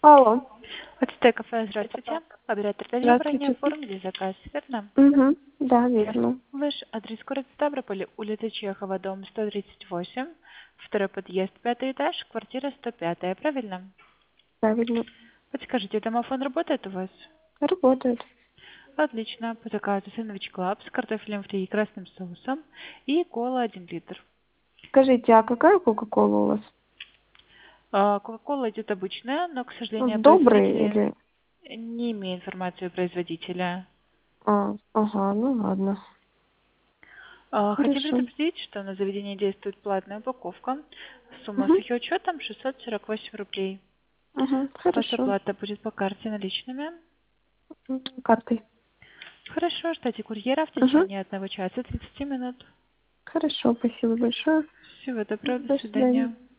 Алло, Ацтек кафе, здравствуйте. Оператор связи управления здравствуйте. оформили заказ, верно? Угу, да, верно. Ваш адрес город Ставрополь, улица Чехова, дом 138, второй подъезд, 5-й этаж, квартира 105, правильно? Правильно. Подскажите, домофон работает у вас? Работает. Отлично. По заказу сэндвич клаб с картофелем фри и красным соусом и кола 1 литр. Скажите, а какая Кока-Кола у вас? Кока-кола идет обычная, но, к Ну, сожалению, добрый производители или... не имеют информации у производителя. Ага, ну ладно. Хотим Хорошо. предупредить, что на заведении действует платная упаковка. Сумма с Угу, их учетом 648 рублей. У вас хорошо. оплата будет по карте наличными. Картой. Хорошо, ждите курьера в Угу, течение 1 часа 30 минут. хорошо, спасибо большое. Всего доброго, до До свидания. свидания.